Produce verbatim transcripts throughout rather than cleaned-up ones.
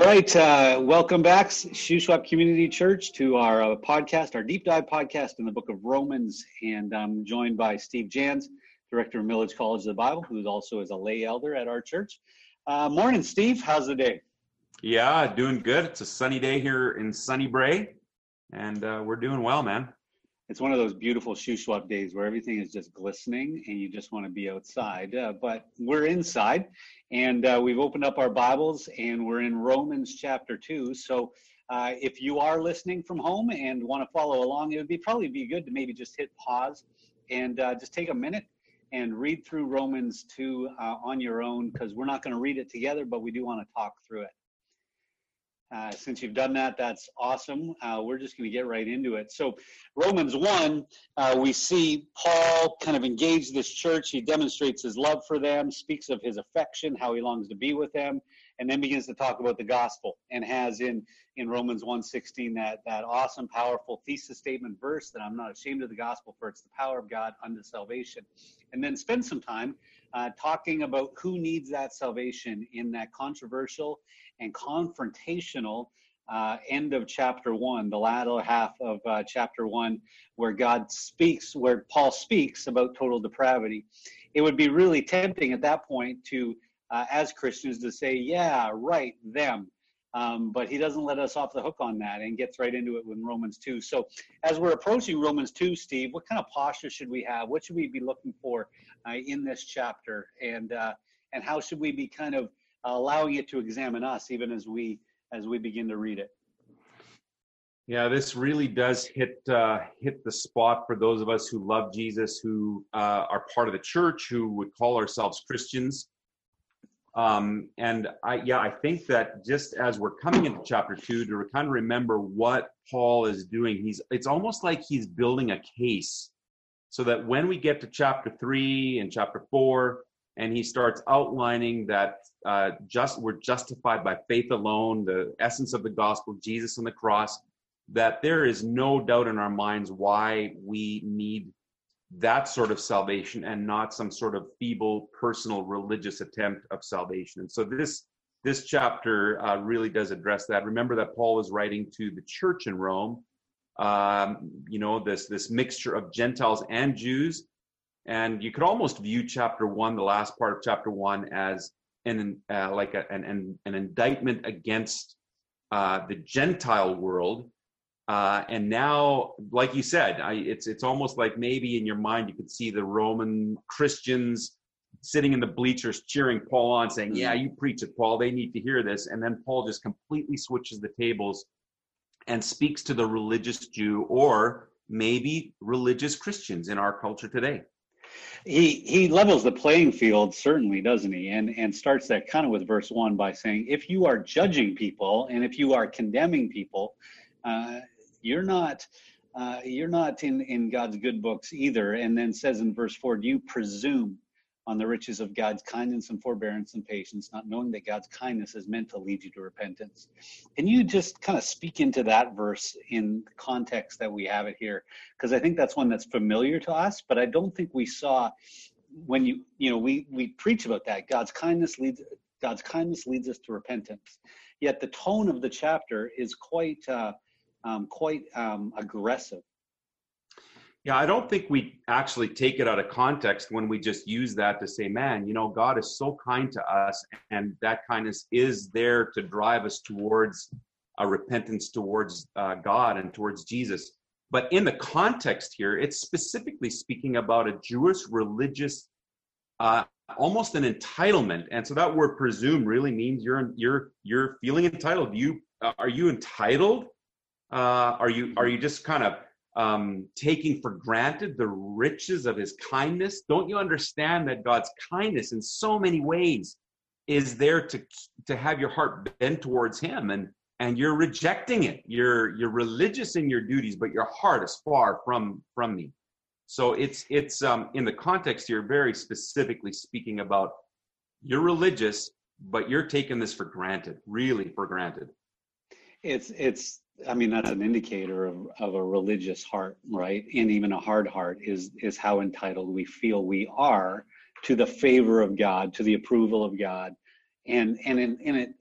right, uh, welcome back, Shuswap Community Church, to our uh, podcast, our deep dive podcast in the book of Romans. And I'm joined by Steve Jans, director of Milledge College of the Bible, who also is a lay elder at our church. Uh, morning, Steve. How's the day? Yeah, doing good. It's a sunny day here in sunny Bray, and uh, we're doing well, man. It's one of those beautiful Shuswap days where everything is just glistening and you just want to be outside. Uh, but we're inside, and uh, we've opened up our Bibles, and we're in Romans chapter two. So uh, if you are listening from home and want to follow along, it would be probably be good to maybe just hit pause and uh, just take a minute and read through Romans two uh, on your own, because we're not going to read it together, but we do want to talk through it. Uh, since you've done that, that's awesome. Uh, we're just going to get right into it. So Romans one, uh, we see Paul kind of engage this church. He demonstrates his love for them, speaks of his affection, how he longs to be with them, and then begins to talk about the gospel, and has in, in Romans one sixteen that, that awesome, powerful thesis statement verse that I'm not ashamed of the gospel, for it's the power of God unto salvation. And then spend some time uh, talking about who needs that salvation in that controversial and confrontational uh, end of chapter one, the latter half of uh, chapter one, where God speaks, where Paul speaks about total depravity. It would be really tempting at that point to, uh, as Christians, to say, yeah, right, them. Um, but he doesn't let us off the hook on that and gets right into it with Romans two. So as we're approaching Romans two, Steve, what kind of posture should we have? What should we be looking for uh, in this chapter? And uh, and how should we be kind of allowing it to examine us even as we as we begin to read it? Yeah, this really does hit uh, hit the spot for those of us who love Jesus, who uh, are part of the church, who would call ourselves Christians. Um, and I, yeah, I think that just as we're coming into chapter two, to kind of remember what Paul is doing, he's it's almost like he's building a case, so that when we get to chapter three and chapter four, and he starts outlining that uh, just we're justified by faith alone, the essence of the gospel, Jesus on the cross, that there is no doubt in our minds why we need that sort of salvation and not some sort of feeble personal religious attempt of salvation. And so this this chapter uh, really does address that. Remember that Paul is writing to the church in Rome, um, you know, this this mixture of Gentiles and Jews. And you could almost view chapter one, the last part of chapter one, as an uh, like a, an, an an indictment against uh, the Gentile world. Uh, and now, like you said, I, it's it's almost like maybe in your mind you could see the Roman Christians sitting in the bleachers cheering Paul on, saying, "Yeah, you preach it, Paul. They need to hear this." And then Paul just completely switches the tables and speaks to the religious Jew, or maybe religious Christians in our culture today. He he levels the playing field, certainly, doesn't he? And and starts that kind of with verse one by saying, if you are judging people and if you are condemning people, uh, you're not uh, you're not in, in God's good books either. And then says in verse four, do you presume on the riches of God's kindness and forbearance and patience, not knowing that God's kindness is meant to lead you to repentance? Can you just kind of speak into that verse in the context that we have it here? Because I think that's one that's familiar to us, but I don't think we saw when you, you know, we, we preach about that. God's kindness leads, God's kindness leads us to repentance. Yet the tone of the chapter is quite, uh, um, quite um, aggressive. Yeah, I don't think we actually take it out of context when we just use that to say, man, you know, God is so kind to us, and that kindness is there to drive us towards a repentance towards uh, God and towards Jesus. But in the context here, it's specifically speaking about a Jewish religious, uh, almost an entitlement. And so that word presume really means you're you're you're feeling entitled. You uh, are you entitled? Uh, are you are you just kind of Um, taking for granted the riches of his kindness? Don't you understand that God's kindness in so many ways is there to to have your heart bent towards him, and and you're rejecting it. You're you're religious in your duties, but your heart is far from from me. So it's it's um, in the context here, very specifically speaking about you're religious, but you're taking this for granted, really for granted. It's it's. I mean, that's an indicator of, of a religious heart, right? And even a hard heart is is how entitled we feel we are to the favor of God, to the approval of God. And and in, in, a, in a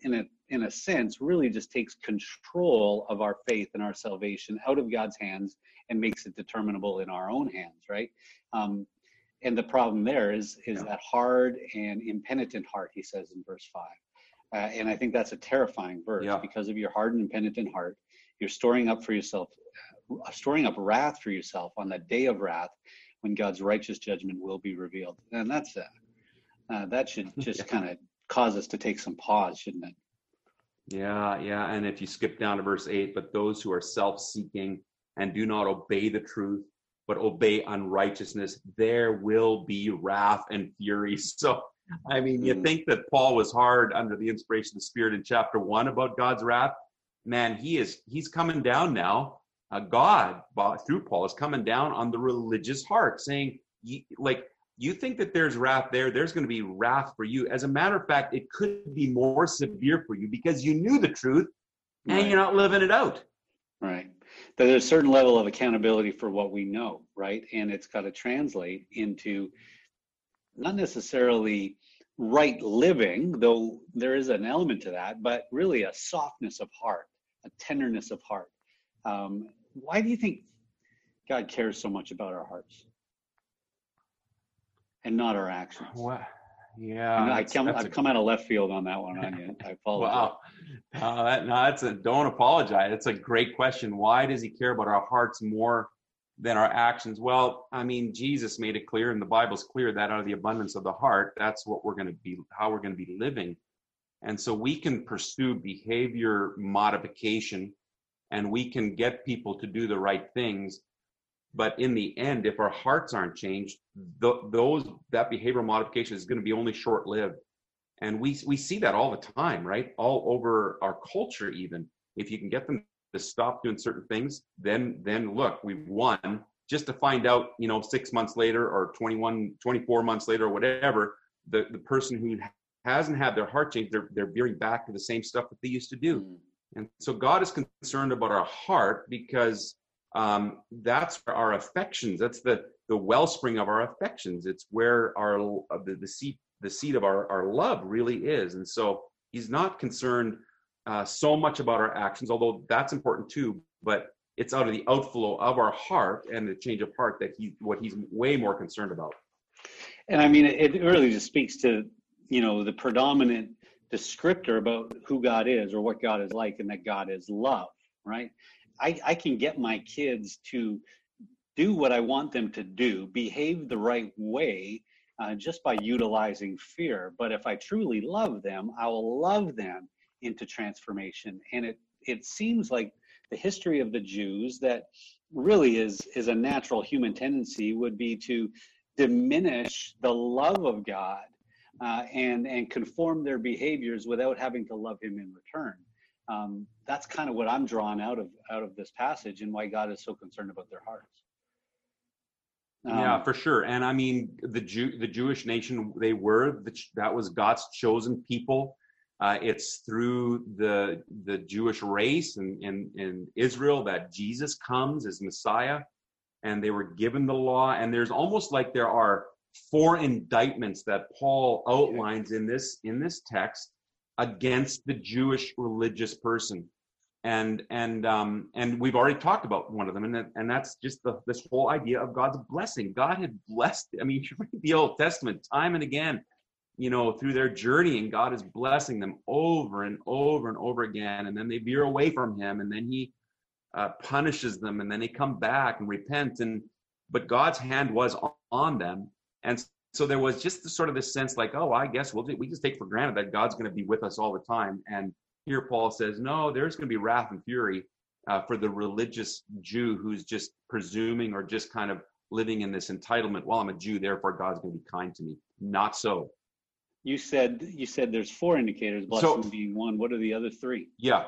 in a sense, really just takes control of our faith and our salvation out of God's hands and makes it determinable in our own hands, right? Um, and the problem there is, is Yeah. that hard and impenitent heart, he says in verse five. Uh, and I think that's a terrifying verse Yeah. because of your hard and impenitent heart. You're storing up for yourself, uh, storing up wrath for yourself on that day of wrath when God's righteous judgment will be revealed. And that's uh, uh, that should just Yeah. kind of cause us to take some pause, shouldn't it? Yeah, yeah. And if you skip down to verse eight, but those who are self-seeking and do not obey the truth, but obey unrighteousness, there will be wrath and fury. So, I mean, you Mm. think that Paul was hard under the inspiration of the Spirit in chapter one about God's wrath. Man, he is, he's coming down now. Uh, God, through Paul, is coming down on the religious heart, saying, like, you think that there's wrath there, there's going to be wrath for you. As a matter of fact, it could be more severe for you because you knew the truth and Right. you're not living it out. Right. There's a certain level of accountability for what we know, right? And it's got to translate into not necessarily right living, though there is an element to that, but really a softness of heart, a tenderness of heart. Um, why do you think God cares so much about our hearts and not our actions? Well, yeah, I know I that's- come, that's I've a- come out of left field on that one on you. I apologize. Wow. Uh, that, no, that's a, don't apologize. It's a great question. Why does he care about our hearts more than our actions? Well, I mean, Jesus made it clear, and the Bible's clear that out of the abundance of the heart, that's what we're going to be, how we're going to be living. And so we can pursue behavior modification and we can get people to do the right things. But in the end, if our hearts aren't changed, th- those that behavioral modification is going to be only short-lived. And we we see that all the time, right? All over our culture, even. If you can get them to stop doing certain things, then then look, we've won. Just to find out, you know, six months later or twenty-one, twenty-four months later or whatever, the, the person who hasn't had their heart changed, they're, they're veering back to the same stuff that they used to do. Mm. And so God is concerned about our heart because um, that's our affections. That's the, the wellspring of our affections. It's where our the, the seat the seat of our, our love really is. And so he's not concerned uh, so much about our actions, although that's important too, but it's out of the outflow of our heart and the change of heart that he what he's way more concerned about. And I mean, it really just speaks to, you know, the predominant descriptor about who God is or what God is like, and that God is love, right? I, I can get my kids to do what I want them to do, behave the right way, uh, just by utilizing fear. But if I truly love them, I will love them into transformation. And it it seems like the history of the Jews that really is is a natural human tendency would be to diminish the love of God uh, and and conform their behaviors without having to love him in return. Um, that's kind of what I'm drawing out of out of this passage and why God is so concerned about their hearts. Um, yeah, for sure. And I mean, the Jew, the Jewish nation, they were, the, that was God's chosen people. Uh, it's through the the Jewish race and in, in, in Israel that Jesus comes as Messiah, and they were given the law. And there's almost like there are four indictments that Paul outlines in this in this text against the Jewish religious person. And and um, and we've already talked about one of them, and that, and that's just the, this whole idea of God's blessing. God had blessed. I mean, you read the Old Testament time and again, you know, through their journey, and God is blessing them over and over and over again. And then they veer away from Him, and then He uh, punishes them, and then they come back and repent. And but God's hand was on, on them, and so there was just sort of this sense, like, oh, I guess we'll we just take for granted that God's going to be with us all the time. And here Paul says, no, there's going to be wrath and fury uh, for the religious Jew who's just presuming or just kind of living in this entitlement. Well, I'm a Jew, therefore God's going to be kind to me. Not so. You said you said there's four indicators, blessing so, being one. What are the other three? Yeah.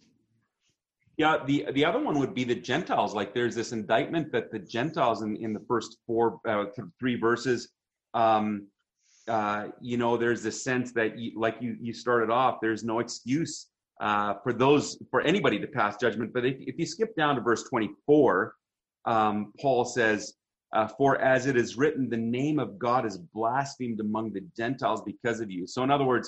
Yeah, the, the other one would be the Gentiles. Like there's this indictment that the Gentiles in, in the first four, uh, three verses, um, Uh, you know, there's this sense that, you, like you, you started off, there's no excuse uh, for those, for anybody to pass judgment. But if, if you skip down to verse twenty-four, um, Paul says, uh, for as it is written, the name of God is blasphemed among the Gentiles because of you. So in other words,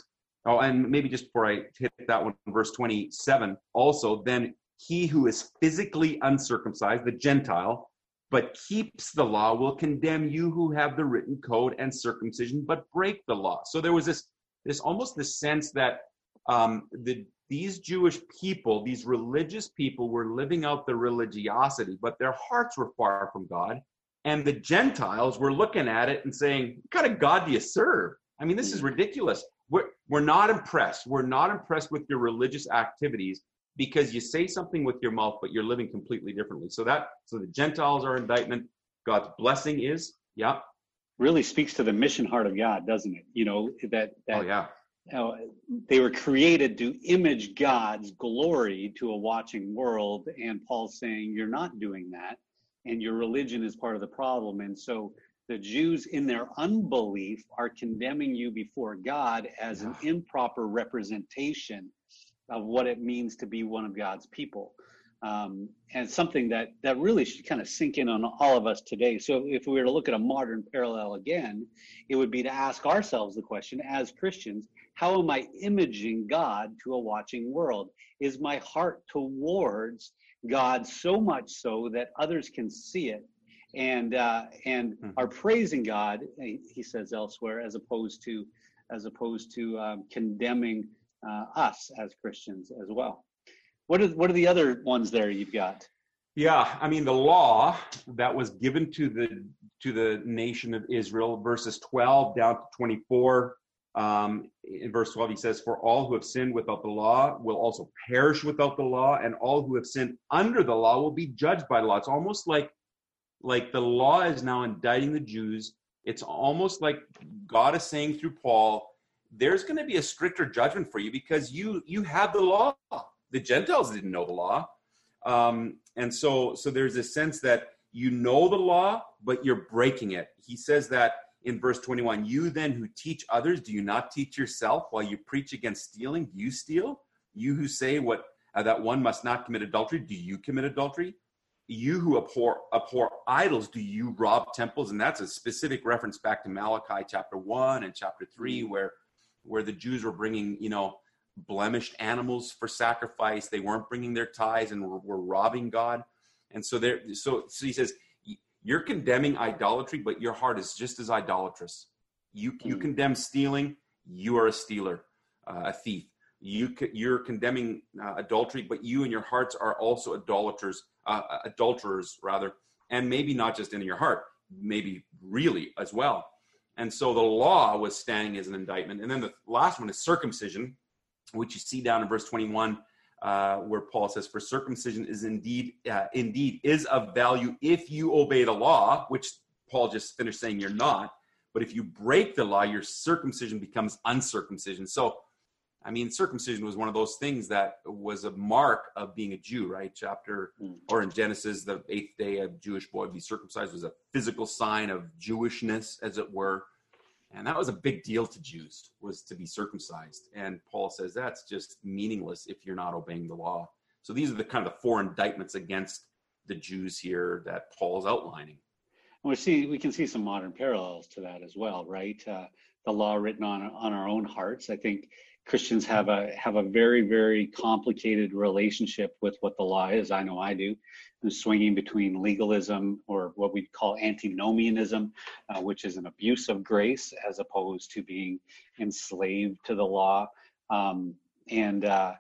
Oh, and maybe just before I hit that one, verse twenty-seven, also, then he who is physically uncircumcised, the Gentile, but keeps the law will condemn you who have the written code and circumcision, but break the law. So there was this, this almost this sense that um, the these Jewish people, these religious people were living out their religiosity, but their hearts were far from God. And the Gentiles were looking at it and saying, what kind of God do you serve? I mean, this is ridiculous. We're, we're not impressed. We're not impressed with your religious activities because you say something with your mouth, but you're living completely differently. So that, so the Gentiles are indictment. God's blessing is, yeah. Really speaks to the mission heart of God, doesn't it? You know, that, that oh, yeah. Uh, they were created to image God's glory to a watching world, and Paul's saying you're not doing that, and your religion is part of the problem. And so the Jews in their unbelief are condemning you before God as an improper representation of what it means to be one of God's people. Um, and something that, that really should kind of sink in on all of us today. So if we were to look at a modern parallel again, it would be to ask ourselves the question, as Christians, how am I imaging God to a watching world? Is my heart towards God so much so that others can see it and uh, and mm-hmm. are praising God, he says elsewhere, as opposed to as opposed to um, condemning uh, us as Christians as well? What are what are the other ones there you've got? Yeah, I mean the law that was given to the to the nation of Israel, verses twelve down to twenty-four. Um, in verse twelve, he says, "For all who have sinned without the law will also perish without the law, and all who have sinned under the law will be judged by the law." It's almost like like the law is now indicting the Jews. It's almost like God is saying through Paul, "There's going to be a stricter judgment for you because you you have the law." The Gentiles didn't know the law. Um, and so, so there's a sense that you know the law, but you're breaking it. He says that in verse twenty-one, "You then who teach others, do you not teach yourself? While you preach against stealing, do you steal? You who say what uh, that one must not commit adultery, do you commit adultery? You who abhor, abhor idols, do you rob temples?" And that's a specific reference back to Malachi chapter one and chapter three, where, where the Jews were bringing, you know, blemished animals for sacrifice. They weren't bringing their tithes and were, were robbing God. And so there, so, so he says, you're condemning idolatry, but your heart is just as idolatrous. You, you mm. condemn stealing. You are a stealer, uh, a thief. You, you're condemning uh, adultery, but you and your hearts are also idolaters, uh, adulterers rather, and maybe not just in your heart, maybe really as well. And so the law was standing as an indictment. And then the last one is circumcision, which you see down in verse twenty-one, uh, where Paul says, "For circumcision is indeed, uh, indeed is of value if you obey the law," which Paul just finished saying you're not. But if you break the law, your circumcision becomes uncircumcision. So, I mean, circumcision was one of those things that was a mark of being a Jew, right? Chapter, mm. or in Genesis, the eighth day, a Jewish boy would be circumcised was a physical sign of Jewishness, as it were. And that was a big deal to Jews, was to be circumcised. And Paul says that's just meaningless if you're not obeying the law. So these are the kind of the four indictments against the Jews here that Paul's outlining. We see we can see some modern parallels to that as well, right? Uh, the law written on on our own hearts. I think Christians have a have a very, very complicated relationship with what the law is. I know I do. I'm swinging between legalism, or what we call antinomianism, uh, which is an abuse of grace as opposed to being enslaved to the law. Um, and, uh,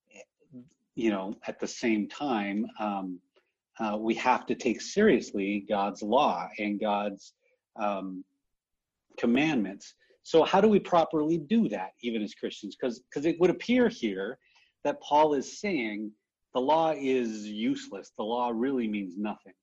you know, at the same time, um, uh, we have to take seriously God's law and God's um, commandments. So how do we properly do that, even as Christians? Because because it would appear here that Paul is saying the law is useless. The law really means nothing.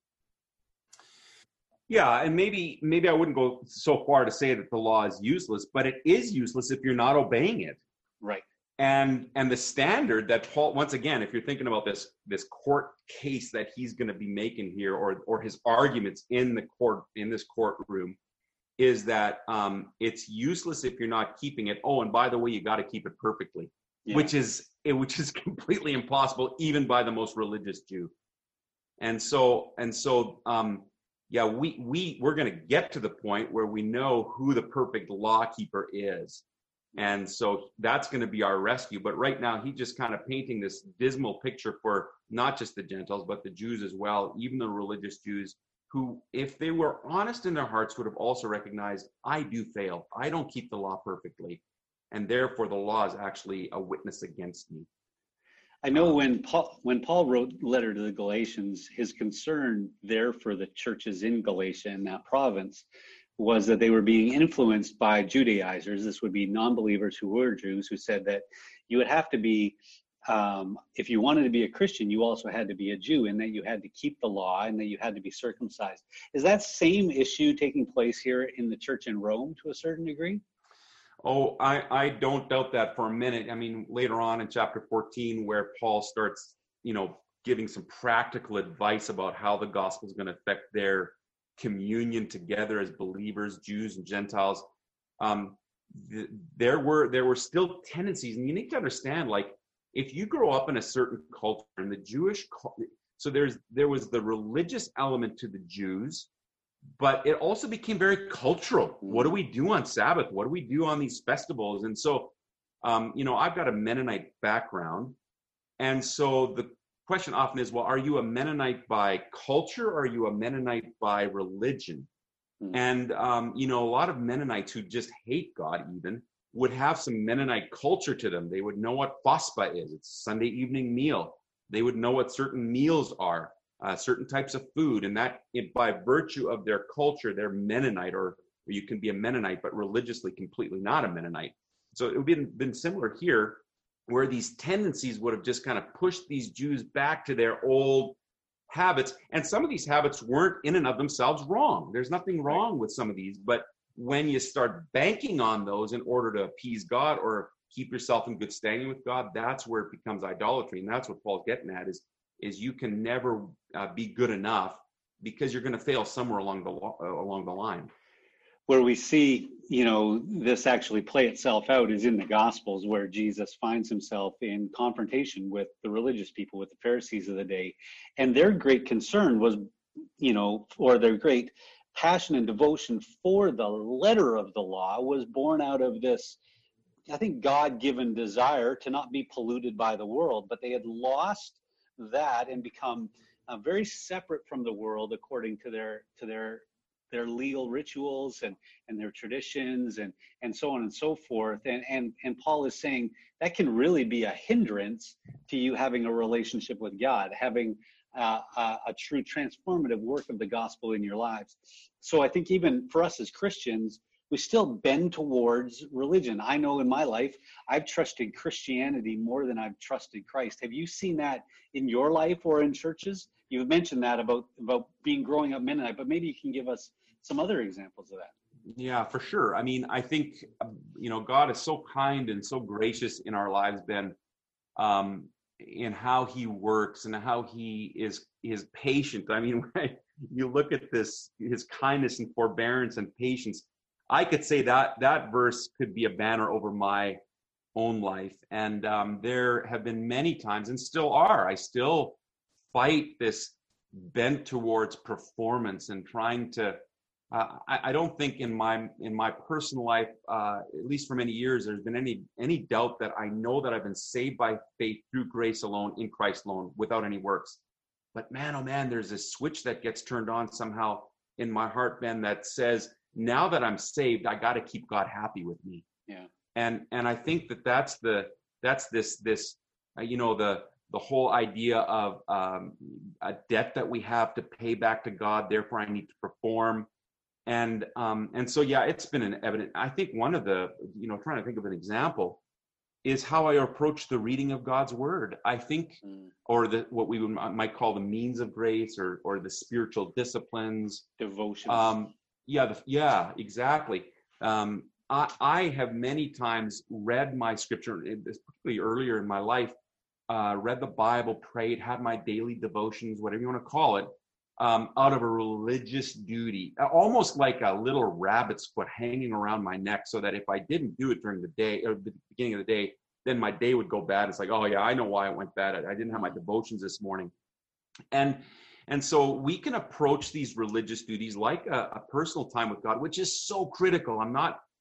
Yeah, and maybe maybe I wouldn't go so far to say that the law is useless, but it is useless if you're not obeying it. Right. And and the standard that Paul, once again, if you're thinking about this this court case that he's going to be making here, or or his arguments in the court in this courtroom, is that um, it's useless if you're not keeping it. Oh, and by the way, you got to keep it perfectly, yeah. which is which is completely impossible, even by the most religious Jew. And so and so, um, yeah, we we we're going to get to the point where we know who the perfect law keeper is, And so that's going to be our rescue. But right now, he's just kind of painting this dismal picture for not just the Gentiles, but the Jews as well, even the religious Jews, who, if they were honest in their hearts, would have also recognized, I do fail. I don't keep the law perfectly. And therefore, the law is actually a witness against me. I know when Paul, when Paul wrote the letter to the Galatians, his concern there for the churches in Galatia, in that province, was that they were being influenced by Judaizers. This would be non-believers who were Jews, who said that you would have to be, um, if you wanted to be a Christian, you also had to be a Jew, and that you had to keep the law, and that you had to be circumcised. Is that same issue taking place here in the church in Rome to a certain degree? Oh, I, I don't doubt that for a minute. I mean, later on in chapter fourteen, where Paul starts, you know, giving some practical advice about how the gospel is going to affect their communion together as believers, Jews and Gentiles, um, th- there were there were still tendencies, and you need to understand, like, if you grow up in a certain culture, in the Jewish, so there's there was the religious element to the Jews, but it also became very cultural. What do we do on Sabbath? What do we do on these festivals? And so, um, you know, I've got a Mennonite background, and so the question often is, well, are you a Mennonite by culture, or are you a Mennonite by religion? Mm. And, um, you know, a lot of Mennonites who just hate God even would have some Mennonite culture to them. They would know what phospa is. It's a Sunday evening meal. They would know what certain meals are, uh, certain types of food. And that, it, by virtue of their culture, they're Mennonite, or, or you can be a Mennonite, but religiously completely not a Mennonite. So it would have been, been similar here, where these tendencies would have just kind of pushed these Jews back to their old habits. And some of these habits weren't in and of themselves wrong. There's nothing wrong with some of these, but when you start banking on those in order to appease God or keep yourself in good standing with God, that's where it becomes idolatry. And that's what Paul's getting at, is, is you can never uh, be good enough, because you're going to fail somewhere along the uh, along the line. Where we see, you know, this actually play itself out is in the Gospels, where Jesus finds himself in confrontation with the religious people, with the Pharisees of the day. And their great concern was, you know, or their great passion and devotion for the letter of the law was born out of this, I think, God-given desire to not be polluted by the world. But they had lost that and become uh, very separate from the world according to their to their their legal rituals and, and their traditions and, and so on and so forth. And, and, and Paul is saying that can really be a hindrance to you having a relationship with God, having uh, a, a true transformative work of the gospel in your lives. So I think even for us as Christians, we still bend towards religion. I know in my life, I've trusted Christianity more than I've trusted Christ. Have you seen that in your life or in churches? You've mentioned that about, about being growing up Mennonite, but maybe you can give us some other examples of that. Yeah, for sure. I mean, I think, you know, God is so kind and so gracious in our lives, Ben, um, in how he works and how he is, is patient. I mean, when you look at this, his kindness and forbearance and patience, I could say that that verse could be a banner over my own life. And um, there have been many times, and still are, I still fight this bent towards performance and trying to, uh, I, I don't think in my in my personal life, uh, at least for many years, there's been any any doubt that I know that I've been saved by faith through grace alone, in Christ alone, without any works. But man, oh man, there's this switch that gets turned on somehow in my heart, Ben, that says, now that I'm saved, I got to keep God happy with me. Yeah. And and I think that that's the that's this this uh, you know the the whole idea of um, a debt that we have to pay back to God. Therefore, I need to perform. And um, and so yeah, it's been an evident. I think one of the you know trying to think of an example is how I approach the reading of God's word. I think, mm. or the what we would, might call the means of grace, or or the spiritual disciplines, devotions. Um, yeah, the, yeah, exactly. Um, I, I have many times read my scripture, particularly earlier in my life, uh, read the Bible, prayed, had my daily devotions, whatever you want to call it, um, out of a religious duty, almost like a little rabbit's foot hanging around my neck, so that if I didn't do it during the day, or the beginning of the day, then my day would go bad. It's like, oh yeah, I know why it went bad. I didn't have my devotions this morning. And And so we can approach these religious duties like a, a personal time with God, which is so critical. I'm not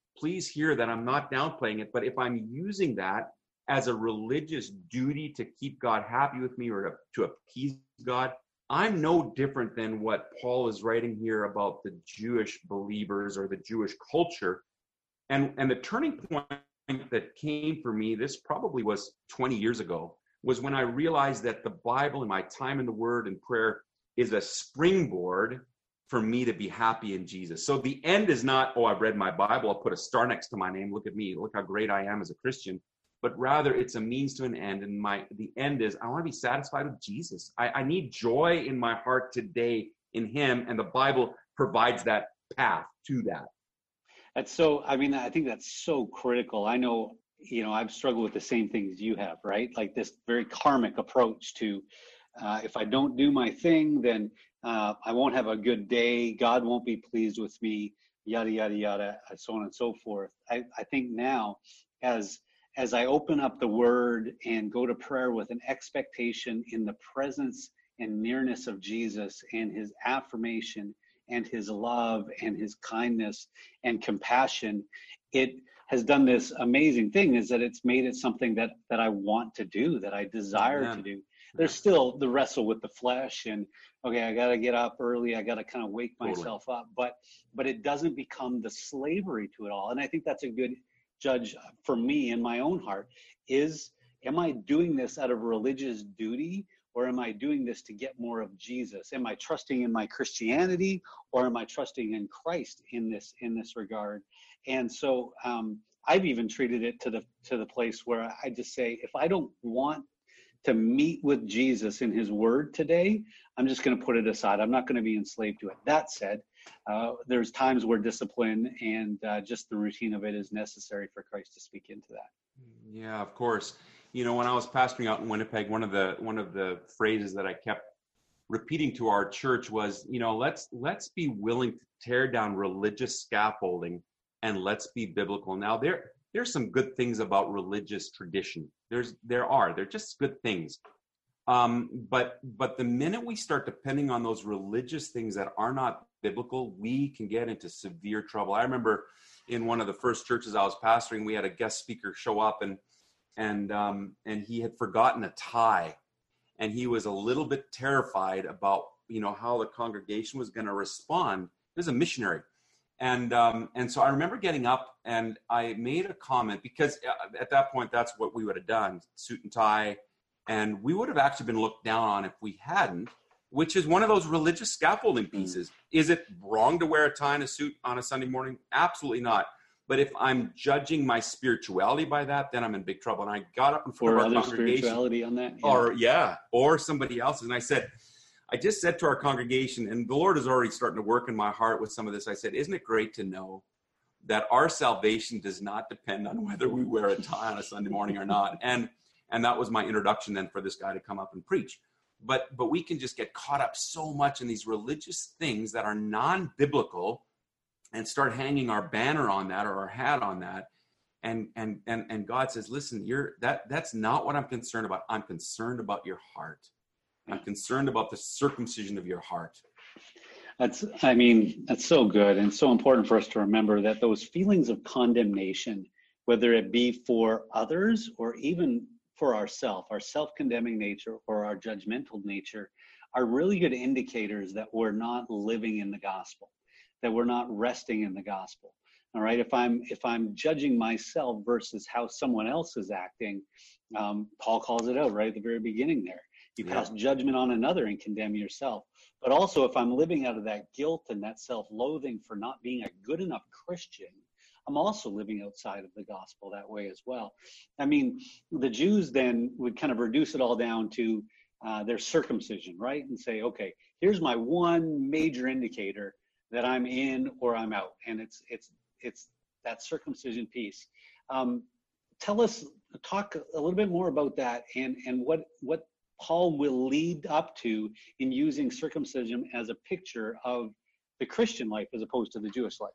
please hear that I'm not downplaying it, but if I'm using that as a religious duty to keep God happy with me or to, to appease God, I'm no different than what Paul is writing here about the Jewish believers or the Jewish culture. And, and the turning point that came for me, this probably was twenty years ago, was when I realized that the Bible and my time in the Word and prayer is a springboard for me to be happy in Jesus. So the end is not, oh, I've read my Bible, I'll put a star next to my name, look at me, look how great I am as a Christian. But rather it's a means to an end. And my the end is I want to be satisfied with Jesus. I, I need joy in my heart today in him. And the Bible provides that path to that. That's so, I mean, I think that's so critical. I know, you know, I've struggled with the same things you have, right? Like this very karmic approach to uh, if I don't do my thing, then uh, I won't have a good day. God won't be pleased with me, yada, yada, yada, so on and so forth. I, I think now as as I open up the Word and go to prayer with an expectation in the presence and nearness of Jesus and his affirmation and his love and his kindness and compassion, it has done this amazing thing is that it's made it something that, that I want to do, that I desire yeah. to do. There's still the wrestle with the flesh and, okay, I got to get up early. I got to kind of wake myself totally. up, but, but it doesn't become the slavery to it all. And I think that's a good judge for me in my own heart is, am I doing this out of religious duty or am I doing this to get more of Jesus? Am I trusting in my Christianity or am I trusting in Christ in this, in this regard? And so um, I've even treated it to the, to the place where I just say, if I don't want to meet with Jesus in his word today, I'm just going to put it aside. I'm not going to be enslaved to it. That said, uh, there's times where discipline and uh, just the routine of it is necessary for Christ to speak into that. Yeah, of course. You know, when I was pastoring out in Winnipeg, one of the one of the phrases that I kept repeating to our church was, you know, let's let's be willing to tear down religious scaffolding and let's be biblical. Now, there there's some good things about religious tradition. There's there are they're just good things. Um, but but the minute we start depending on those religious things that are not biblical, we can get into severe trouble. I remember in one of the first churches I was pastoring, we had a guest speaker show up and and um, and he had forgotten a tie, and he was a little bit terrified about, you know, how the congregation was going to respond. He was a missionary. And um, and so I remember getting up and I made a comment because at that point, that's what we would have done, suit and tie. And we would have actually been looked down on if we hadn't, which is one of those religious scaffolding pieces. Is it wrong to wear a tie and a suit on a Sunday morning? Absolutely not. But if I'm judging my spirituality by that, then I'm in big trouble. And I got up in front or of our other congregation. Spirituality on that? Yeah. Or, yeah, or somebody else's. And I said, I just said to our congregation, and the Lord is already starting to work in my heart with some of this. I said, isn't it great to know that our salvation does not depend on whether we wear a tie on a Sunday morning or not? And and that was my introduction then for this guy to come up and preach. But but we can just get caught up so much in these religious things that are non-biblical and start hanging our banner on that or our hat on that. And and and and God says, listen, you're that that's not what I'm concerned about. I'm concerned about your heart. I'm concerned about the circumcision of your heart. That's, I mean, that's so good and so important for us to remember that those feelings of condemnation, whether it be for others or even for ourselves, our self-condemning nature or our judgmental nature, are really good indicators that we're not living in the gospel, that we're not resting in the gospel. All right, if I'm if I'm judging myself versus how someone else is acting, um, Paul calls it out right at the very beginning there. You yeah. pass judgment on another and condemn yourself. But also, if I'm living out of that guilt and that self-loathing for not being a good enough Christian, I'm also living outside of the gospel that way as well. I mean, the Jews then would kind of reduce it all down to uh, their circumcision, right? And say, okay, here's my one major indicator that I'm in or I'm out, and it's it's it's that circumcision piece. Um, tell us, talk a little bit more about that, and and what what Paul will lead up to in using circumcision as a picture of the Christian life as opposed to the Jewish life.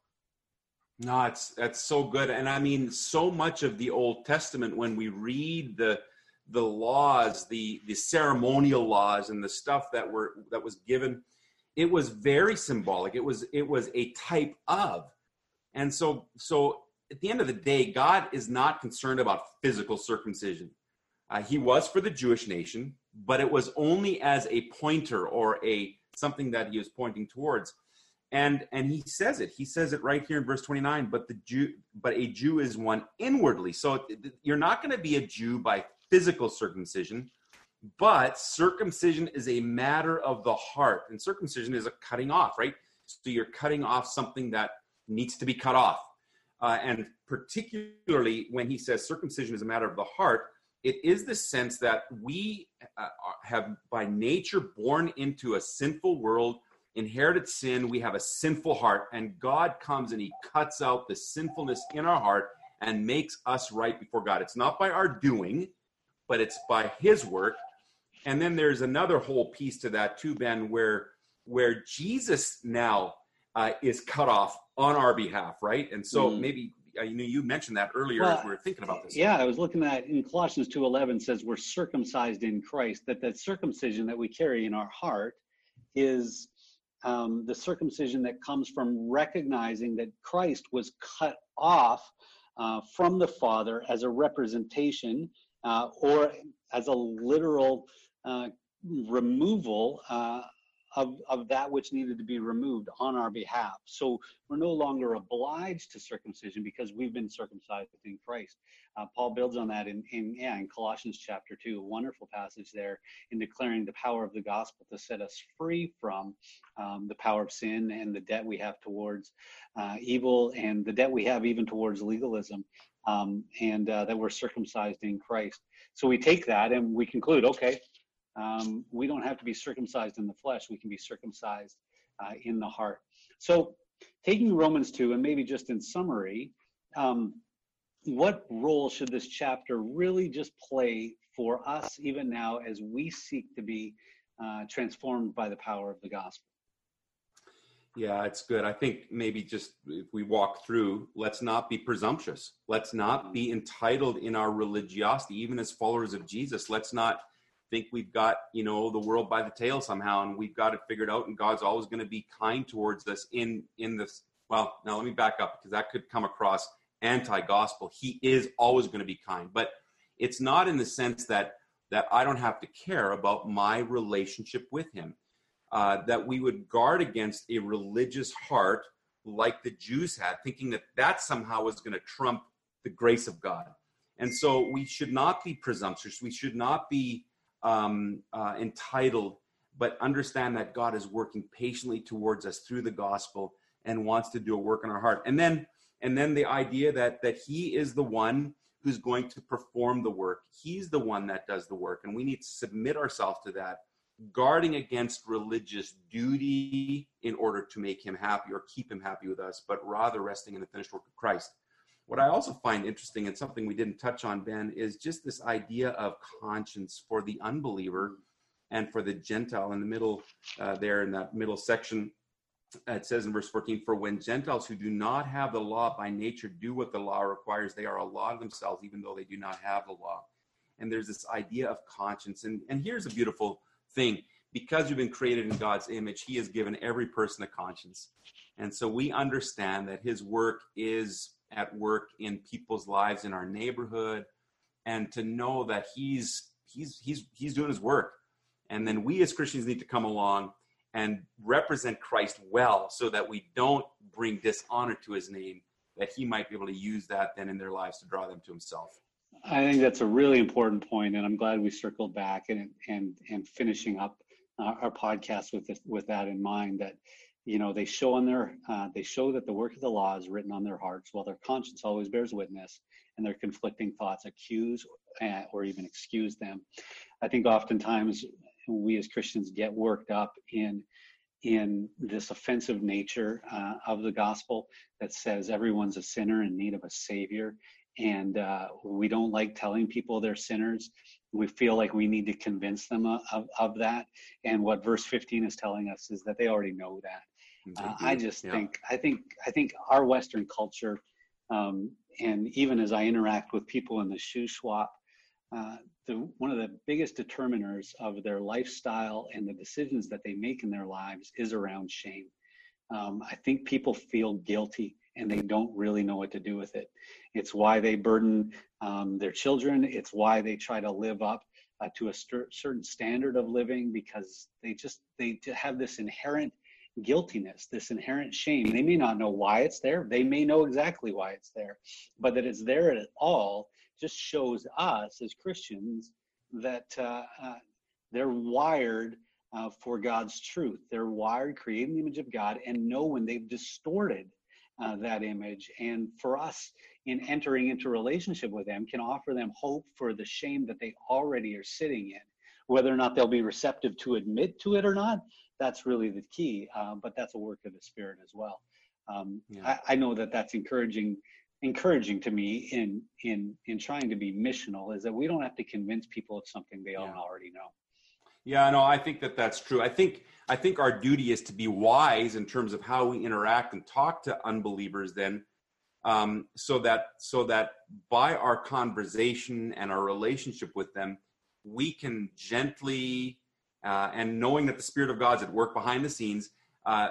No, it's that's so good, and I mean, so much of the Old Testament when we read the the laws, the the ceremonial laws, and the stuff that were that was given, it was very symbolic. It was it was a type of. And so, so at the end of the day, God is not concerned about physical circumcision. Uh, he was for the Jewish nation, but it was only as a pointer or a something that he was pointing towards. And and he says it. He says it right here in verse twenty-nine. But the Jew, but a Jew is one inwardly. So you're not going to be a Jew by physical circumcision, but circumcision is a matter of the heart, and circumcision is a cutting off, right? So you're cutting off something that needs to be cut off, uh, and particularly when he says circumcision is a matter of the heart, it is the sense that we uh, have by nature born into a sinful world, inherited sin. We have a sinful heart, and God comes and he cuts out the sinfulness in our heart and makes us right before God. It's not by our doing, but it's by his work. And then there's another whole piece to that too, Ben, where where Jesus now uh, is cut off on our behalf, right? And so mm. maybe uh, you know you mentioned that earlier well, as we were thinking about this. Yeah, I was looking at in Colossians two eleven says we're circumcised in Christ. That that circumcision that we carry in our heart is um, the circumcision that comes from recognizing that Christ was cut off uh, from the Father as a representation uh, or as a literal uh, removal uh, of, of that which needed to be removed on our behalf. So we're no longer obliged to circumcision because we've been circumcised in Christ. Uh, Paul builds on that in, in, yeah, in Colossians chapter two, a wonderful passage there in declaring the power of the gospel to set us free from um, the power of sin and the debt we have towards uh, evil and the debt we have even towards legalism, um, and uh, that we're circumcised in Christ. So we take that and we conclude, okay, Um, we don't have to be circumcised in the flesh. We can be circumcised uh, in the heart. So taking Romans two, and maybe just in summary, um, what role should this chapter really just play for us even now as we seek to be uh, transformed by the power of the gospel? Yeah, it's good. I think maybe just if we walk through, let's not be presumptuous. Let's not be entitled in our religiosity, even as followers of Jesus. Let's not think we've got, you know, the world by the tail somehow and we've got it figured out and God's always going to be kind towards us in, in this. Well, now let me back up because that could come across anti-gospel. He is always going to be kind, but it's not in the sense that, that I don't have to care about my relationship with him, uh, that we would guard against a religious heart like the Jews had, thinking that that somehow was going to trump the grace of God. And so we should not be presumptuous. We should not be Um, uh, entitled, but understand that God is working patiently towards us through the gospel and wants to do a work in our heart. And then, and then the idea that that He is the one who's going to perform the work. He's the one that does the work, and we need to submit ourselves to that, guarding against religious duty in order to make Him happy or keep Him happy with us, but rather resting in the finished work of Christ. What I also find interesting, and something we didn't touch on, Ben, is just this idea of conscience for the unbeliever and for the Gentile in the middle uh, there in that middle section. It says in verse fourteen, for when Gentiles who do not have the law by nature do what the law requires, they are a law to themselves, even though they do not have the law. And there's this idea of conscience. And, and here's a beautiful thing. Because you've been created in God's image, he has given every person a conscience. And so we understand that his work is at work in people's lives in our neighborhood, and to know that he's he's he's he's doing his work. And then we as Christians need to come along and represent Christ well, so that we don't bring dishonor to his name, that he might be able to use that then in their lives to draw them to himself. I think that's a really important point, and I'm glad we circled back and and and finishing up uh, our podcast with this, with that in mind, that you know, they show on their, uh, they show that the work of the law is written on their hearts, while their conscience always bears witness, and their conflicting thoughts accuse uh, or even excuse them. I think oftentimes we as Christians get worked up in in this offensive nature uh, of the gospel that says everyone's a sinner in need of a savior, and uh, we don't like telling people they're sinners. We feel like we need to convince them of, of, of that. And what verse fifteen is telling us is that they already know that. Uh, I just yeah. think, I think, I think our Western culture, um, and even as I interact with people in the shoe swap, uh, the, one of the biggest determiners of their lifestyle and the decisions that they make in their lives is around shame. Um, I think people feel guilty and they don't really know what to do with it. It's why they burden um, their children. It's why they try to live up uh, to a st- certain standard of living, because they just they have this inherent guiltiness, this inherent shame. They may not know why it's there. They may know exactly why it's there, but that it's there at all just shows us as Christians that uh, uh, they're wired uh, for God's truth. They're wired, created in the image of God, and know when they've distorted uh, that image. And for us, in entering into a relationship with them, can offer them hope for the shame that they already are sitting in. Whether or not they'll be receptive to admit to it or not, that's really the key. Uh, but that's a work of the Spirit as well. Um, yeah. I, I know that that's encouraging. encouraging to me in in in trying to be missional, is that we don't have to convince people of something they all yeah. already know. Yeah, no, I think that that's true. I think I think our duty is to be wise in terms of how we interact and talk to unbelievers then, um, so that so that by our conversation and our relationship with them, we can gently uh, and knowing that the Spirit of God's at work behind the scenes, uh,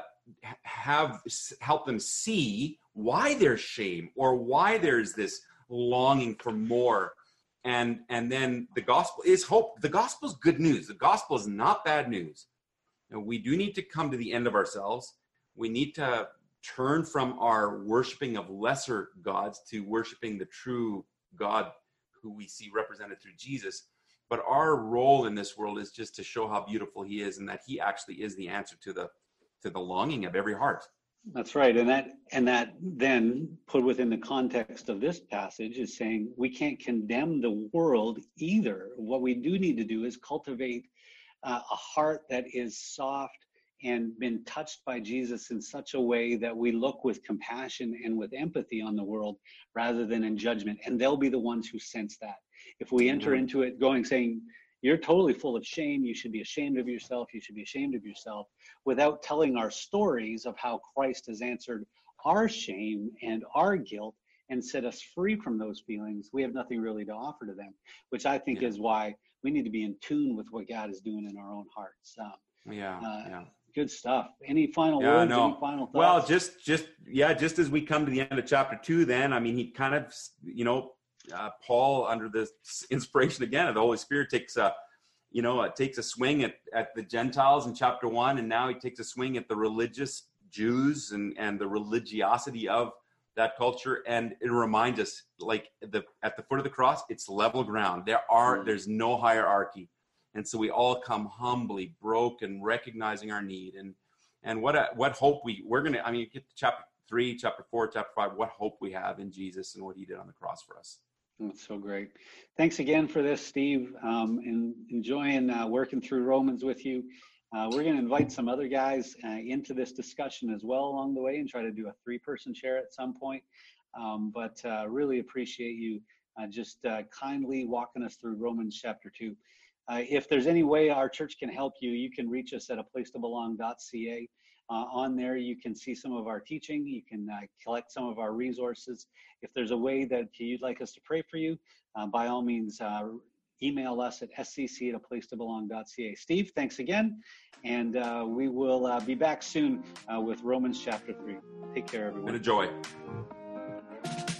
have help them see why there's shame or why there's this longing for more. And and then the gospel is hope. The gospel is good news. The gospel is not bad news. And we do need to come to the end of ourselves. We need to turn from our worshiping of lesser gods to worshiping the true God who we see represented through Jesus. But our role in this world is just to show how beautiful he is, and that he actually is the answer to the to the longing of every heart. That's right. And that and that then put within the context of this passage is saying we can't condemn the world either. What we do need to do is cultivate uh, a heart that is soft and been touched by Jesus in such a way that we look with compassion and with empathy on the world rather than in judgment. And they'll be the ones who sense that. If we enter mm-hmm. into it going, saying, you're totally full of shame, you should be ashamed of yourself, you should be ashamed of yourself, without telling our stories of how Christ has answered our shame and our guilt and set us free from those feelings, we have nothing really to offer to them, which I think yeah. is why we need to be in tune with what God is doing in our own hearts. Um, yeah, uh, yeah. Good stuff. Any final yeah, words, no. any final thoughts? Well, just, just, yeah, just as we come to the end of chapter two, then, I mean, he kind of, you know, Uh, Paul, under the inspiration again of the Holy Spirit, takes a, you know, uh, takes a swing at, at the Gentiles in chapter one, and now he takes a swing at the religious Jews and, and the religiosity of that culture, and it reminds us, like the at the foot of the cross, it's level ground. There are mm-hmm. there's no hierarchy, and so we all come humbly, broken, recognizing our need, and and what a, what hope we we're gonna. I mean, you get to chapter three, chapter four, chapter five. What hope we have in Jesus and what He did on the cross for us. That's so great. Thanks again for this, Steve. Um, and enjoying uh, working through Romans with you. Uh, we're going to invite some other guys uh, into this discussion as well along the way and try to do a three-person share at some point. Um, but uh, really appreciate you uh, just uh, kindly walking us through Romans chapter two. Uh, if there's any way our church can help you, you can reach us at a place to belong dot c a. Uh, on there, you can see some of our teaching. You can uh, collect some of our resources. If there's a way that you'd like us to pray for you, uh, by all means, uh, email us at s c c at a place to belong dot c a. Steve, thanks again. And uh, we will uh, be back soon uh, with Romans chapter three. Take care, everyone. And enjoy.